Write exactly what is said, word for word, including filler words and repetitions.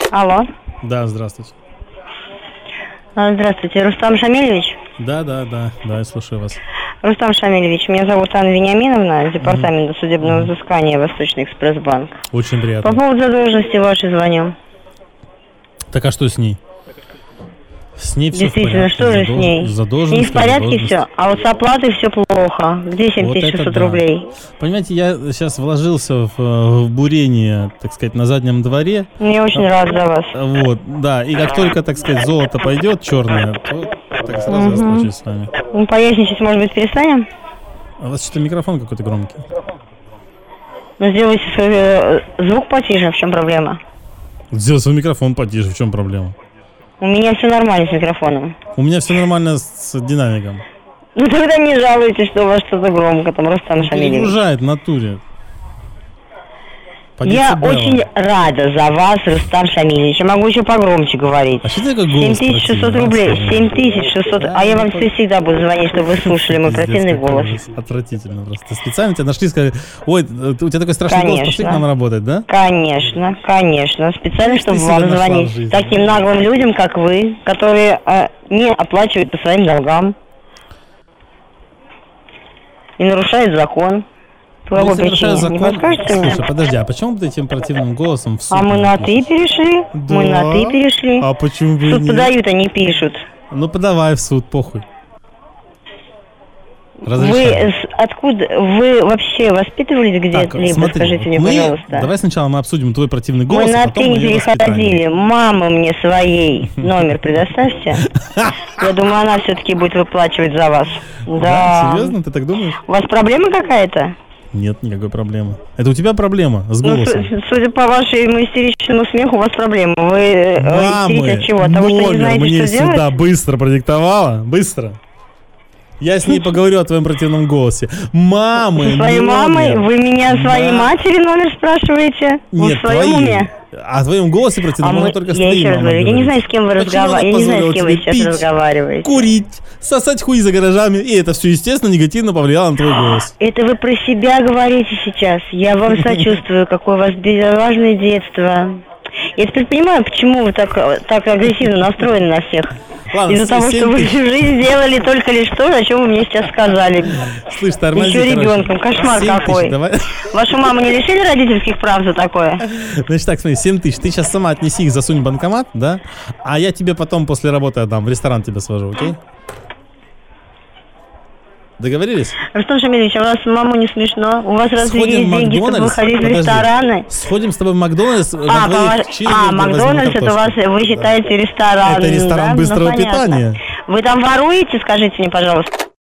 Алло. Да, здравствуйте. Здравствуйте, Рустам Шамильевич? Да, да, да, да, я слушаю вас. Рустам Шамильевич, меня зовут Анна Вениаминовна, департамент mm-hmm. судебного mm-hmm. взыскания Восточный экспресс-банк. Очень приятно. По поводу задолженности вашей звоню. Так а что с ней? С ней все Действительно, в порядке. что же Задолж... с ней? Задолженность, Не в порядке все, а вот с оплатой все плохо. Где семь тысяч шестьсот да. рублей? Понимаете, я сейчас вложился в, в бурение, так сказать, на заднем дворе. Я очень а, рад за вас. Вот, да, и как только, так сказать, золото пойдет черное, то так сразу угу. расплачусь с вами. Ну, поясничать, может быть, перестанем? А у вас что-то микрофон какой-то громкий. Ну, сделайте свой э, звук потише, в чем проблема? Сделай свой микрофон потише, в чем проблема? У меня все нормально с микрофоном. У меня все нормально с динамиком. Ну тогда не жалуйтесь, что у вас что-то громко, там Рустам Шамильевич. Перегружает в натуре. По Я очень рада за вас, Рустам Шамильевич. Я могу еще погромче говорить. А что такое голос? семь тысяч шестьсот рублей. семь тысяч шестьсот. А я вам всегда буду звонить, чтобы вы слушали мой противный голос. Отвратительно просто. Специально тебя нашли, сказали, ой, у тебя такой страшный голос, пошли к нам работать, да? Конечно, конечно. Специально, чтобы вам звонить таким наглым людям, как вы, которые не оплачивают по своим долгам и нарушают закон. Ну, если нарушают закон... Слушай, подожди, а почему ты этим противным голосом в суд? А мы на «ты» перешли? Да. Мы на «ты» перешли. А почему бы суд нет? Подают, они пишут. Ну, подавай в суд, похуй. Вы откуда? Вы вообще воспитывались где-либо? Скажите мне, мы, пожалуйста. Давай сначала мы обсудим твой противный голос, мы а на потом «ты» не переходили. Мамы мне своей номер предоставьте. Я думаю, она все-таки будет выплачивать за вас. Да. Серьезно? Ты так думаешь? У вас проблема какая-то? Нет никакой проблемы. Это у тебя проблема с голосом? Ну, судя по вашему истеричному смеху, у вас проблема. Вы истерите от чего? От того, что не знаете, мне что сюда делать? быстро продиктовала. Быстро. Я с ней поговорю о твоем противном голосе. Мамы, со своей мамой? Вы меня о своей Ма... матери номер спрашиваете? Нет, в своем твои. уме? О твоем голосе противном а можно мы... только с я твоей еще раз говорю, я не знаю, с кем вы разговариваете. Я не знаю, с кем вы сейчас пить, разговариваете. Курить, сосать хуй за гаражами. И это все, естественно, негативно повлияло на твой голос. Это вы про себя говорите сейчас. Я вам сочувствую, какое у вас безважное детство. Я теперь понимаю, почему вы так, так агрессивно настроены на всех. Ладно, из-за того, что вы всю жизнь делали только лишь то, о чем вы мне сейчас сказали. Слышь, тормози, еще ребенком, кошмар какой. Тысяч, давай. Вашу маму не лишили родительских прав за такое? Значит так, смотри, семь тысяч. Ты сейчас сама отнеси их, засунь в банкомат, да? А я тебе потом после работы отдам, в ресторан тебя свожу, окей? Договорились? Рустам Шамильевич, а у вас маму не смешно? У вас разве есть деньги, чтобы выходить в рестораны? Сходим с тобой в Макдональдс. А, а Макдональдс это у вас, вы считаете, ресторан? Это ресторан да? быстрого ну, питания. Вы там воруете, скажите мне, пожалуйста?